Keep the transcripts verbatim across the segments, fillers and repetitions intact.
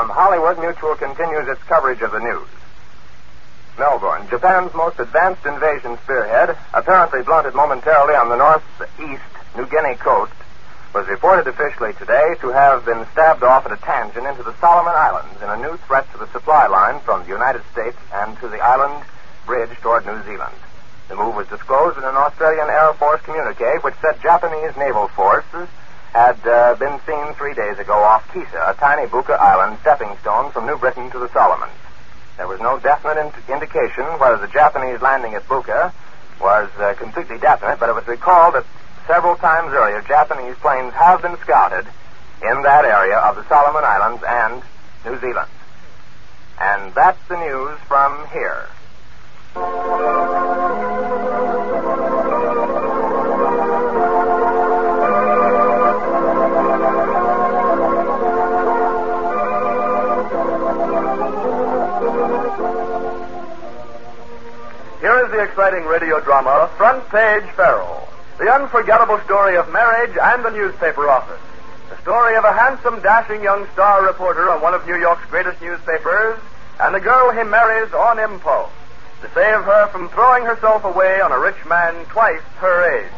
From Hollywood, Mutual continues its coverage of the news. Melbourne, Japan's most advanced invasion spearhead, apparently blunted momentarily on the northeast New Guinea coast, was reported officially today to have been stabbed off at a tangent into the Solomon Islands in a new threat to the supply line from the United States and to the island bridge toward New Zealand. The move was disclosed in an Australian Air Force communique which said Japanese naval forces had uh, been seen three days ago off Kisa, a tiny Buka island stepping stone from New Britain to the Solomons. There was no definite in- indication whether the Japanese landing at Buka was uh, completely definite, but it was recalled that several times earlier Japanese planes have been scouted in that area of the Solomon Islands and New Zealand. And that's the news from here. Here is the exciting radio drama, Front Page Farrell, the unforgettable story of marriage and the newspaper office. The story of a handsome, dashing young star reporter on one of New York's greatest newspapers and the girl he marries on impulse to save her from throwing herself away on a rich man twice her age.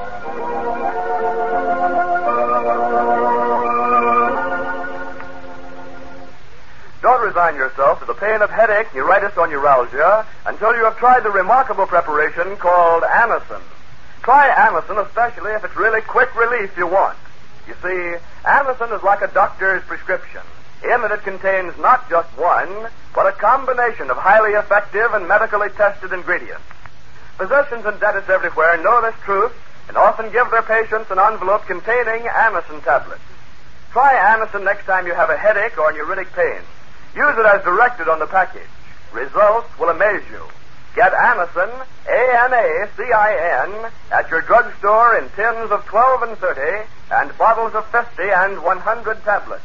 Don't resign yourself to the pain of headache, neuritis, or neuralgia until you have tried the remarkable preparation called Anacin. Try Anacin, especially if it's really quick relief you want. You see, Anacin is like a doctor's prescription, in that it contains not just one, but a combination of highly effective and medically tested ingredients. Physicians and dentists everywhere know this truth and often give their patients an envelope containing Anacin tablets. Try Anacin next time you have a headache or neuritic pain. Use it as directed on the package. Results will amaze you. Get Anacin, A N A C I N, at your drugstore in tins of twelve and thirty and bottles of fifty and one hundred tablets.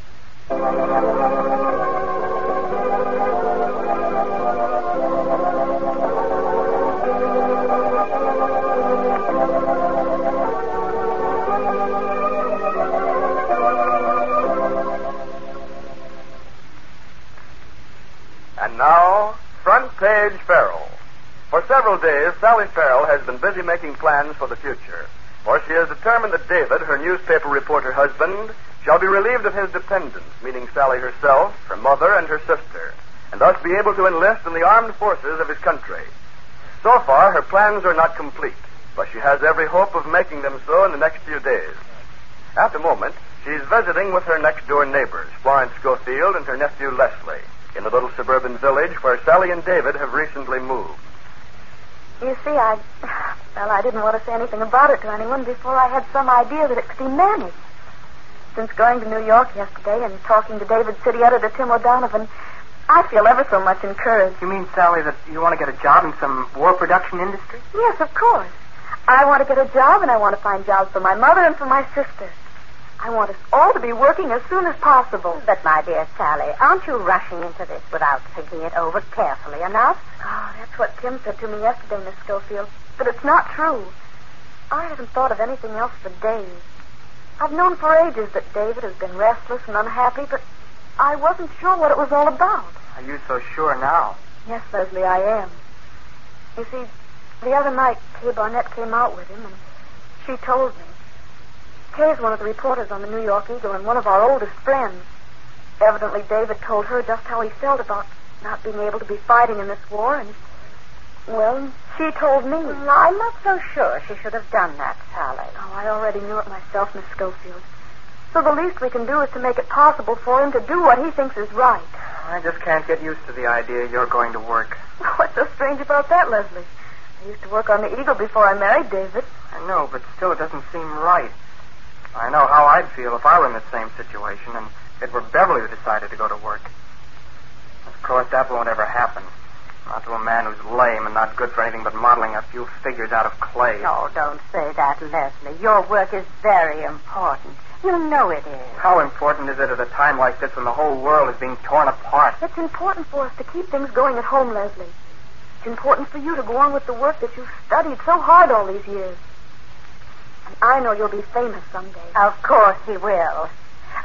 And now, Front Page Farrell. For several days, Sally Farrell has been busy making plans for the future, for she has determined that David, her newspaper reporter husband, shall be relieved of his dependents, meaning Sally herself, her mother, and her sister, and thus be able to enlist in the armed forces of his country. So far, her plans are not complete, but she has every hope of making them so in the next few days. At the moment, she's visiting with her next-door neighbors, Florence Schofield and her nephew Leslie, in the little suburban village where Sally and David have recently moved. You see, I... Well, I didn't want to say anything about it to anyone before I had some idea that it could be managed. Since going to New York yesterday and talking to David City editor Tim O'Donovan, I feel ever so much encouraged. You mean, Sally, that you want to get a job in some war production industry? Yes, of course. I want to get a job, and I want to find jobs for my mother and for my sister. I want us all to be working as soon as possible. But, my dear Sally, aren't you rushing into this without thinking it over carefully enough? Oh, that's what Tim said to me yesterday, Miss Schofield. But it's not true. I haven't thought of anything else for days. I've known for ages that David has been restless and unhappy, but I wasn't sure what it was all about. Are you so sure now? Yes, Leslie, I am. You see, the other night, Kay Barnett came out with him, and she told me. Kay's one of the reporters on the New York Eagle and one of our oldest friends. Evidently, David told her just how he felt about not being able to be fighting in this war, and, well, she told me. Mm, I'm not so sure she should have done that, Sally. Oh, I already knew it myself, Miss Schofield. So the least we can do is to make it possible for him to do what he thinks is right. I just can't get used to the idea you're going to work. What's so strange about that, Leslie? I used to work on the Eagle before I married David. I know, but still it doesn't seem right. I know how I'd feel if I were in the same situation and it were Beverly who decided to go to work. Of course, that won't ever happen. Not to a man who's lame and not good for anything but modeling a few figures out of clay. Oh, don't say that, Leslie. Your work is very important. You know it is. How important is it at a time like this when the whole world is being torn apart? It's important for us to keep things going at home, Leslie. It's important for you to go on with the work that you've studied so hard all these years. And I know you'll be famous someday. Of course he will. Oh, Sally.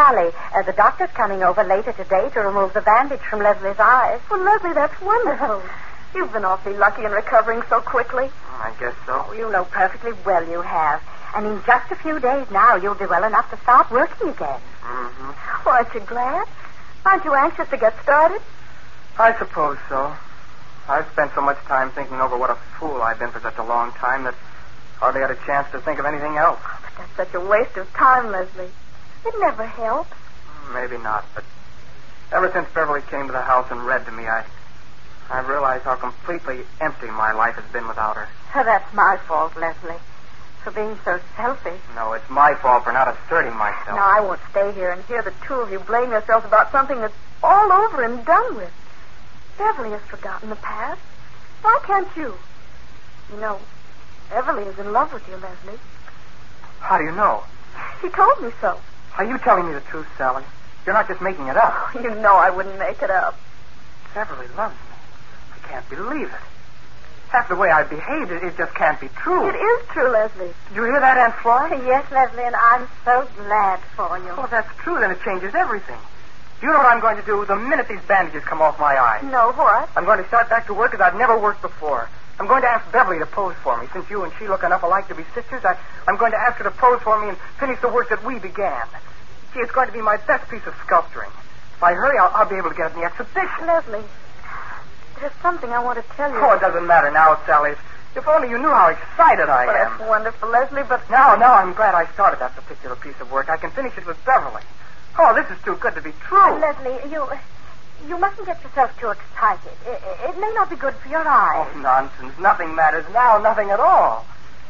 Sally. Uh, the doctor's coming over later today to remove the bandage from Leslie's eyes. Well, Leslie, that's wonderful. You've been awfully lucky in recovering so quickly. I guess so. Oh, you know perfectly well you have. And in just a few days now, you'll be well enough to start working again. Mm-hmm. Well, aren't you glad? Aren't you anxious to get started? I suppose so. I've spent so much time thinking over what a fool I've been for such a long time that hardly had a chance to think of anything else. But that's such a waste of time, Leslie. It never helps. Maybe not, but ever since Beverly came to the house and read to me, I I realized how completely empty my life has been without her. Oh, that's my fault, Leslie, for being so selfish. No, it's my fault for not asserting myself. Now, I won't stay here and hear the two of you blame yourselves about something that's all over and done with. Beverly has forgotten the past. Why can't you? You know, Beverly is in love with you, Leslie. How do you know? She told me so. Are you telling me the truth, Sally? You're not just making it up. You know I wouldn't make it up. Beverly loves me. I can't believe it. Half the way I behaved, it, it just can't be true. It is true, Leslie. Did you hear that, Aunt Flora? Yes, Leslie, and I'm so glad for you. Well, if that's true, then it changes everything. Do you know what I'm going to do the minute these bandages come off my eyes? No, what? I'm going to start back to work as I've never worked before. I'm going to ask Beverly to pose for me. Since you and she look enough alike to be sisters, I, I'm going to ask her to pose for me and finish the work that we began. Gee, it's going to be my best piece of sculpturing. If I hurry, I'll, I'll be able to get it in the exhibition. Leslie, there's something I want to tell you. Oh, it doesn't matter now, Sally. If, if only you knew how excited I Well, am. that's wonderful, Leslie, but... Now, now I'm glad I started that particular piece of work. I can finish it with Beverly. Oh, this is too good to be true. Uh, Leslie, you you mustn't get yourself too excited. It, it may not be good for your eyes. Oh, nonsense. Nothing matters now. Nothing at all.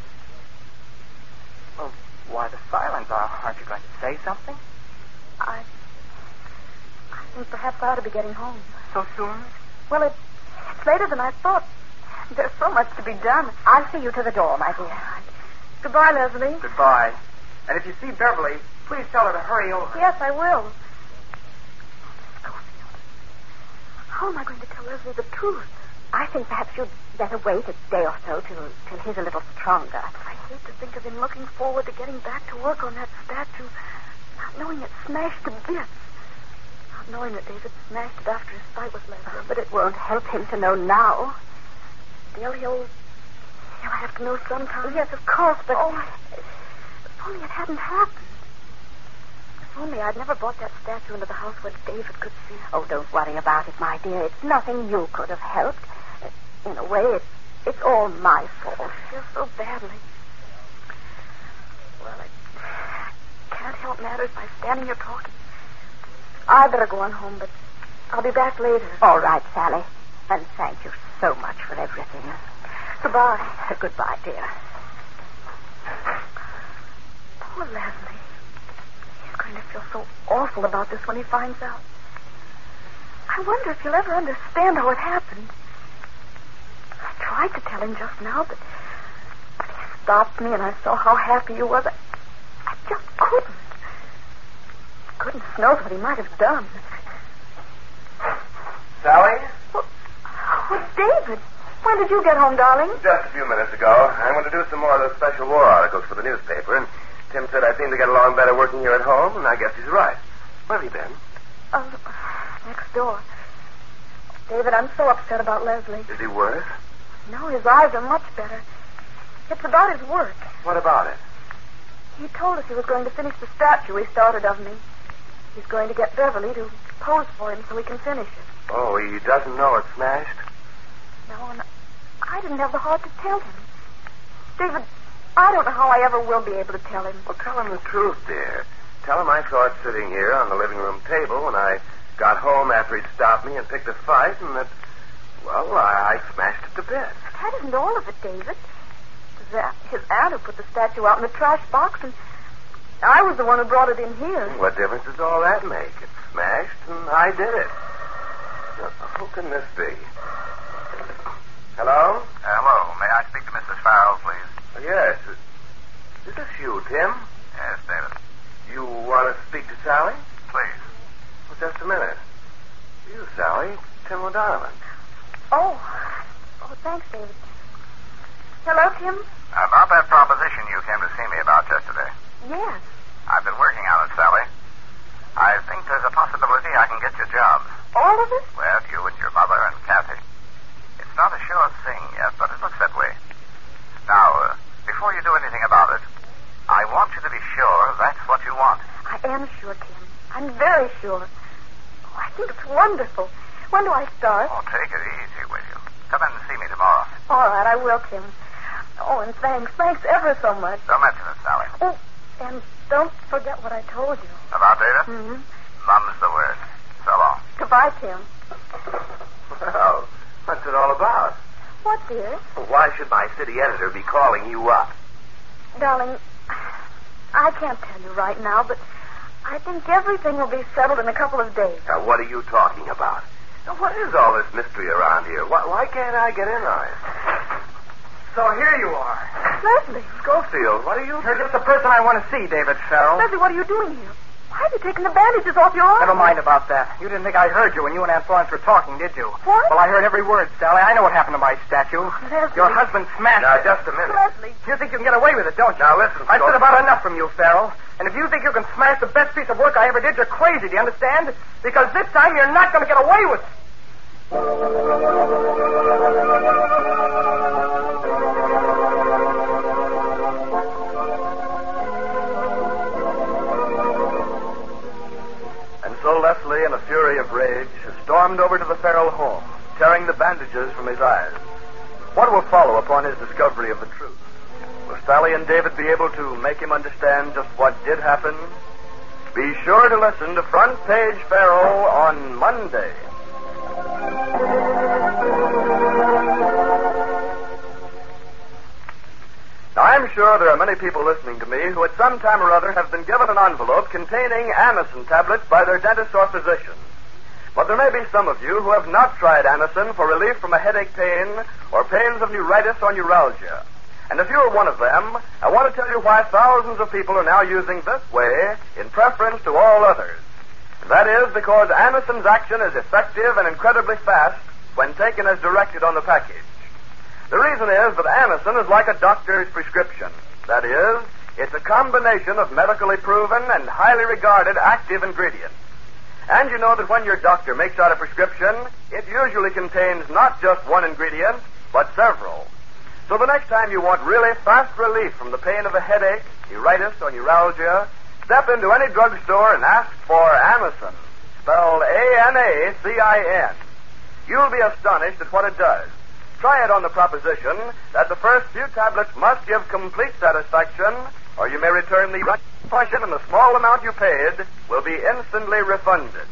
Well, why the silence? Aren't you going to say something? I... I think perhaps I ought to be getting home. So soon? Well, it, it's later than I thought. There's so much to be done. I'll see you to the door, my dear. Goodbye, Leslie. Goodbye. And if you see Beverly, please tell her to hurry over. Yes, I will. Schofield. How am I going to tell Leslie the truth? I think perhaps you'd better wait a day or so till, till he's a little stronger. I hate to think of him looking forward to getting back to work on that statue, not knowing it's smashed to bits. Not knowing that David smashed it after his fight with Leslie. But it won't help him to know now. Still, he'll... he'll have to know sometime. Yes, of course, but... Oh, if only it hadn't happened. If only I'd never brought that statue into the house where David could see it. Oh, don't worry about it, my dear. It's nothing you could have helped. In a way, it's, it's all my fault. I feel so badly. Well, I can't help matters by standing here talking. I better go on home, but I'll be back later. All right, Sally. And thank you so much for everything. Goodbye. Goodbye, dear. Poor Leslie. He's going to feel so awful about this when he finds out. I wonder if he'll ever understand how it happened. I tried to tell him just now, but, but he stopped me and I saw how happy he was. I, I just couldn't. Goodness knows what he might have done. Sally? Well, well, David, when did you get home, darling? Just a few minutes ago. I went to do some more of those special war articles for the newspaper, and Tim said I seem to get along better working here at home, and I guess he's right. Where have you been? Uh, next door. David, I'm so upset about Leslie. Is he worse? No, his eyes are much better. It's about his work. What about it? He told us he was going to finish the statue he started of me. He's going to get Beverly to pose for him so he can finish it. Oh, he doesn't know it's smashed? No, and I didn't have the heart to tell him. David, I don't know how I ever will be able to tell him. Well, tell him the truth, dear. Tell him I saw it sitting here on the living room table when I got home after he'd stopped me and picked a fight, and that, well, I, I smashed it to bits. That isn't all of it, David. It was uh, his aunt who put the statue out in the trash box, and I was the one who brought it in here. What difference does all that make? It's smashed, and I did it. Now, who can this be? Hello? Hello. May I speak to Missus Farrell, please? Oh, yes. Is this you, Tim? Yes, David. You want to speak to Sally? Please. Well, just a minute. You, Sally. Tim O'Donovan. Oh. Oh, thanks, David. Hello, Tim? About that proposition you came to see me about yesterday. Yes. I've been working on it, Sally. I can get you jobs. All of it? Well, you and your mother and Kathy. It's not a sure thing yet, but it looks that way. Now, uh, before you do anything about it, I want you to be sure that's what you want. I am sure, Tim. I'm very sure. Oh, I think it's wonderful. When do I start? Oh, take it easy, will you? Come in and see me tomorrow. All right, I will, Tim. Oh, and thanks. Thanks ever so much. Don't mention it, Sally. Oh, and don't forget what I told you. About David? Mm-hmm. Mum's the word. So long. Goodbye, Tim. Well, what's it all about? What, dear? Why should my city editor be calling you up? Darling, I can't tell you right now, but I think everything will be settled in a couple of days. Now, what are you talking about? Now, what is all this mystery around here? Why, why can't I get in on it? So here you are. Leslie. Schofield, what are you... You're just the person I want to see, David Farrell. Leslie, what are you doing here? Why have you taken the bandages off your arm? Never mind about that. You didn't think I heard you when you and Aunt Florence were talking, did you? What? Well, I heard every word, Sally. I know what happened to my statue. Leslie. Your husband smashed Now, it. just a minute. Leslie. You think you can get away with it, don't you? Now, listen, I've Scofield. said about enough from you, Farrell. And if you think you can smash the best piece of work I ever did, you're crazy, do you understand? Because this time you're not going to get away with it. And so Leslie, in a fury of rage, stormed over to the Farrell home, tearing the bandages from his eyes. What will follow upon his discovery of the truth? Will Sally and David be able to make him understand just what did happen? Be sure to listen to Front Page Farrell on Monday. Now, I'm sure there are many people listening to me who at some time or other have been given an envelope containing Anacin tablets by their dentist or physician. But there may be some of you who have not tried Anacin for relief from a headache pain or pains of neuritis or neuralgia. And if you're one of them, I want to tell you why thousands of people are now using this way in preference to all others. And that is because Anacin's action is effective and incredibly fast when taken as directed on the package. The reason is that Anacin is like a doctor's prescription. That is, it's a combination of medically proven and highly regarded active ingredients. And you know that when your doctor makes out a prescription, it usually contains not just one ingredient, but several. So the next time you want really fast relief from the pain of a headache, neuritis, or neuralgia, step into any drugstore and ask for Anacin, spelled A N A C I N. You'll be astonished at what it does. Try it on the proposition that the first few tablets must give complete satisfaction, or you may return the portion, and the small amount you paid will be instantly refunded.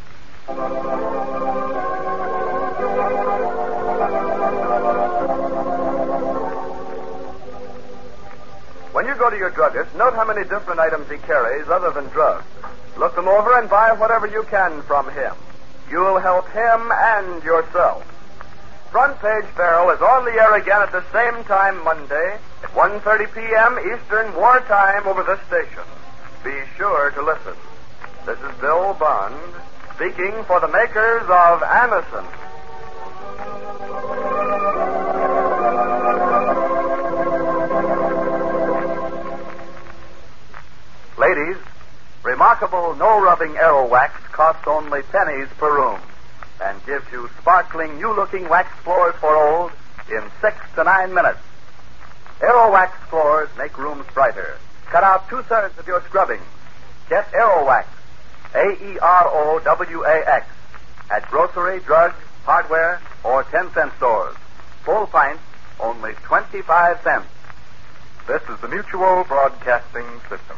When you go to your druggist, note how many different items he carries other than drugs. Look them over and buy whatever you can from him. You'll help him and yourself. Front Page Farrell is on the air again at the same time Monday at one thirty p.m. Eastern Wartime over this station. Be sure to listen. This is Bill Bond speaking for the makers of Anacin. Ladies, remarkable no-rubbing Aero Wax costs only pennies per room and gives you sparkling, new-looking wax floors for old in six to nine minutes. Aero Wax floors make rooms brighter. Cut out two-thirds of your scrubbing. Get Aero Wax, A E R O W A X, at grocery, drug, hardware, or ten-cent stores. Full pints, only twenty-five cents. This is the Mutual Broadcasting System.